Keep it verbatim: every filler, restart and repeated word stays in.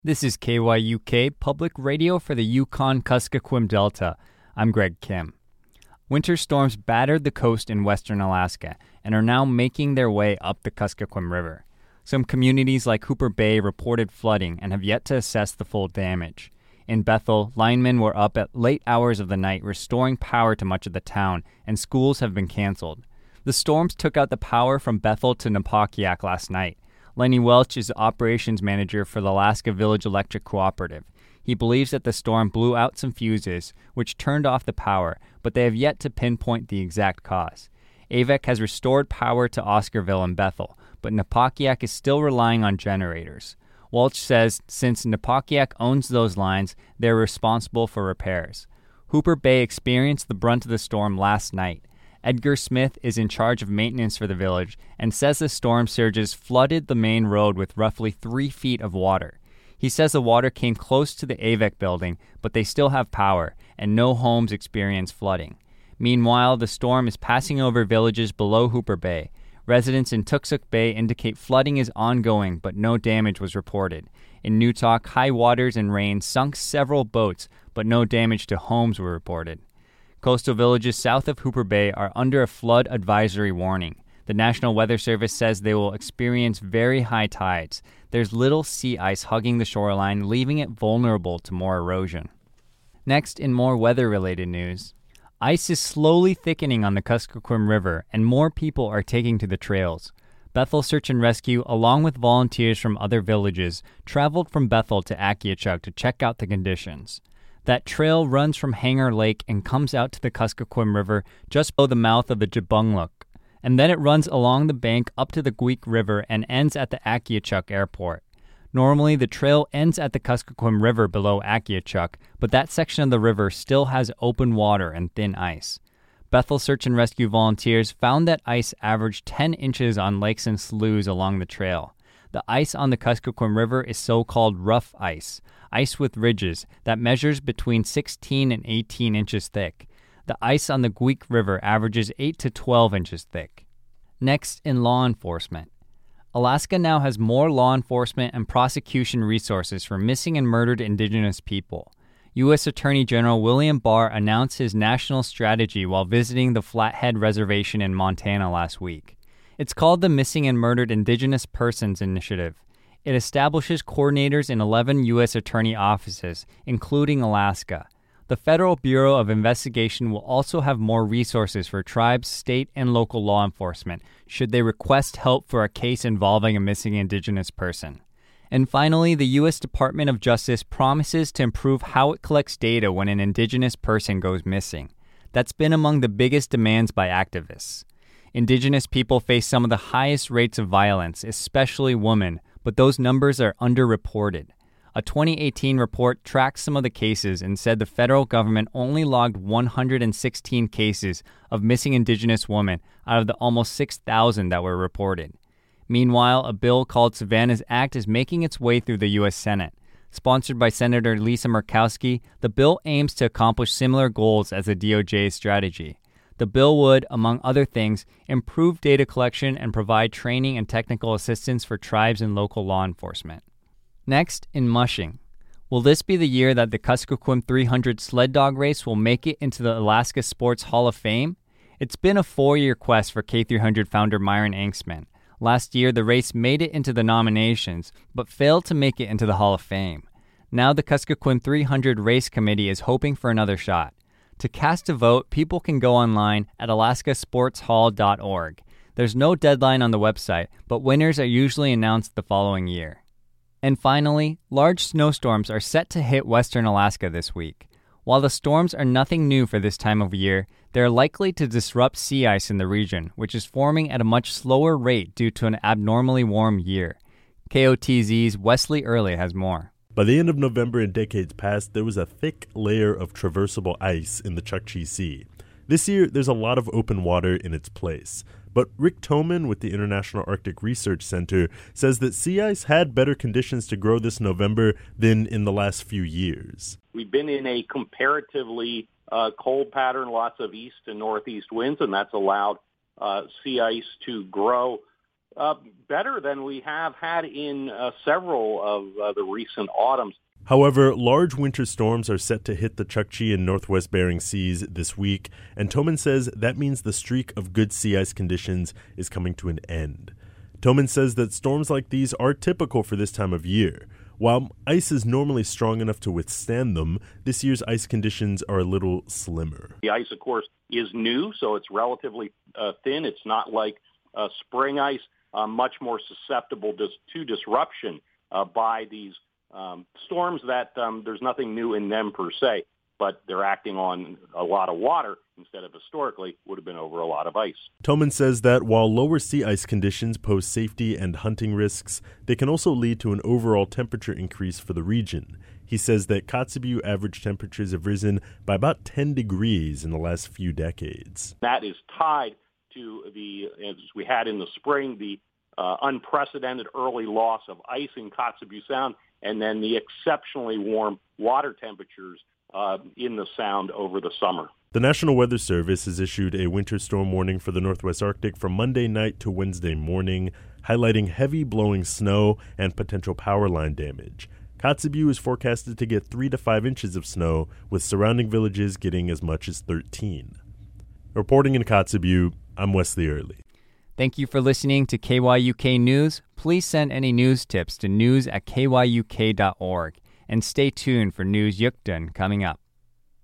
This is K Y U K Public Radio for the Yukon-Kuskokwim Delta. I'm Greg Kim. Winter storms battered the coast in western Alaska and are now making their way up the Kuskokwim River. Some communities like Hooper Bay reported flooding and have yet to assess the full damage. In Bethel, linemen were up at late hours of the night restoring power to much of the town, and schools have been canceled. The storms took out the power from Bethel to Napakiak last night. Lenny Welch is the operations manager for the Alaska Village Electric Cooperative. He believes that the storm blew out some fuses, which turned off the power, but they have yet to pinpoint the exact cause. A V E C has restored power to Oscarville and Bethel, but Napakiak is still relying on generators. Welch says since Napakiak owns those lines, they're responsible for repairs. Hooper Bay experienced the brunt of the storm last night. Edgar Smith is in charge of maintenance for the village and says the storm surges flooded the main road with roughly three feet of water. He says the water came close to the A V E C building, but they still have power, and no homes experience flooding. Meanwhile, the storm is passing over villages below Hooper Bay. Residents in Tuksuk Bay indicate flooding is ongoing, but no damage was reported. In Newtok, high waters and rain sunk several boats, but no damage to homes were reported. Coastal villages south of Hooper Bay are under a flood advisory warning. The National Weather Service says they will experience very high tides. There's little sea ice hugging the shoreline, leaving it vulnerable to more erosion. Next, in more weather-related news, ice is slowly thickening on the Kuskokwim River, and more people are taking to the trails. Bethel Search and Rescue, along with volunteers from other villages, traveled from Bethel to Akiachuk to check out the conditions. That trail runs from Hanger Lake and comes out to the Kuskokwim River just below the mouth of the Jabungluk, and then it runs along the bank up to the Guik River and ends at the Akiachuk Airport. Normally, the trail ends at the Kuskokwim River below Akiachuk, but that section of the river still has open water and thin ice. Bethel Search and Rescue volunteers found that ice averaged ten inches on lakes and sloughs along the trail. The ice on the Kuskokwim River is so-called rough ice, ice with ridges, that measures between sixteen and eighteen inches thick. The ice on the Guik River averages eight to twelve inches thick. Next, in law enforcement. Alaska now has more law enforcement and prosecution resources for missing and murdered Indigenous people. U S Attorney General William Barr announced his national strategy while visiting the Flathead Reservation in Montana last week. It's called the Missing and Murdered Indigenous Persons Initiative. It establishes coordinators in eleven U S attorney offices, including Alaska. The Federal Bureau of Investigation will also have more resources for tribes, state, and local law enforcement, should they request help for a case involving a missing Indigenous person. And finally, the U S Department of Justice promises to improve how it collects data when an Indigenous person goes missing. That's been among the biggest demands by activists. Indigenous people face some of the highest rates of violence, especially women, but those numbers are underreported. A twenty eighteen report tracked some of the cases and said the federal government only logged one hundred sixteen cases of missing Indigenous women out of the almost six thousand that were reported. Meanwhile, a bill called Savannah's Act is making its way through the U S Senate. Sponsored by Senator Lisa Murkowski, the bill aims to accomplish similar goals as the D O J's strategy. The bill would, among other things, improve data collection and provide training and technical assistance for tribes and local law enforcement. Next, in mushing. Will this be the year that the Kuskokwim three hundred sled dog race will make it into the Alaska Sports Hall of Fame? It's been a four-year quest for K three hundred founder Myron Anxman. Last year, the race made it into the nominations, but failed to make it into the Hall of Fame. Now the Kuskokwim three hundred Race Committee is hoping for another shot. To cast a vote, people can go online at alaska sports hall dot org. There's no deadline on the website, but winners are usually announced the following year. And finally, large snowstorms are set to hit western Alaska this week. While the storms are nothing new for this time of year, they are likely to disrupt sea ice in the region, which is forming at a much slower rate due to an abnormally warm year. K O T Z's Wesley Early has more. By the end of November and decades past, there was a thick layer of traversable ice in the Chukchi Sea. This year, there's a lot of open water in its place. But Rick Toman with the International Arctic Research Center says that sea ice had better conditions to grow this November than in the last few years. We've been in a comparatively uh, cold pattern, lots of east and northeast winds, and that's allowed uh, sea ice to grow uh, better than we have had in uh, several of uh, the recent autumns. However, large winter storms are set to hit the Chukchi and Northwest Bering Seas this week, and Toman says that means the streak of good sea ice conditions is coming to an end. Toman says that storms like these are typical for this time of year. While ice is normally strong enough to withstand them, this year's ice conditions are a little slimmer. The ice, of course, is new, so it's relatively uh, thin. It's not like uh, spring ice, uh, much more susceptible to, to disruption uh, by these um, storms that um, there's nothing new in them per se, but they're acting on a lot of water instead of historically would have been over a lot of ice. Toman says that while lower sea ice conditions pose safety and hunting risks, they can also lead to an overall temperature increase for the region. He says that Kotzebue average temperatures have risen by about ten degrees in the last few decades. That is tied to the, as we had in the spring, the uh, unprecedented early loss of ice in Kotzebue Sound, and then the exceptionally warm water temperatures uh, in the Sound over the summer. The National Weather Service has issued a winter storm warning for the Northwest Arctic from Monday night to Wednesday morning, highlighting heavy blowing snow and potential power line damage. Kotzebue is forecasted to get three to five inches of snow, with surrounding villages getting as much as thirteen. Reporting in Kotzebue, I'm Wesley Early. Thank you for listening to K Y U K News. Please send any news tips to news at k y u k dot org. And stay tuned for News Yukdun coming up.